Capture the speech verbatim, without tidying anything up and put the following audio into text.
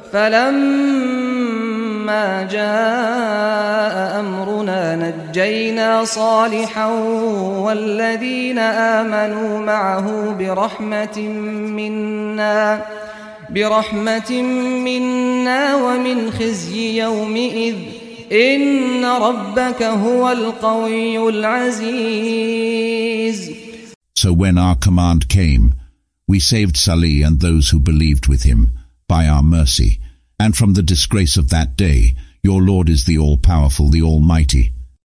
فلما جاء أمرنا نجينا صالحا والذين آمنوا معه برحمة منا برحمة منا ومن خزي يومئذ إن ربك هو القوي العزيز. So when our command came, we saved Salih and those who believed with him by our mercy, and from the disgrace of that day, your Lord is the All-Powerful, the Almighty.